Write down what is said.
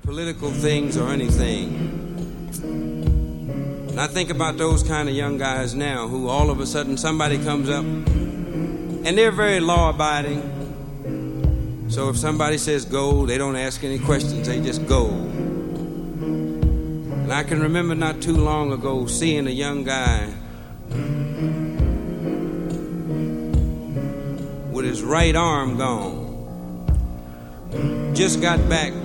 political things or anything. And I think about those kind of young guys now who all of a sudden somebody comes up and they're very law-abiding. So if somebody says go, they don't ask any questions, they just go. And I can remember not too long ago seeing a young guy with his right arm gone. Just got back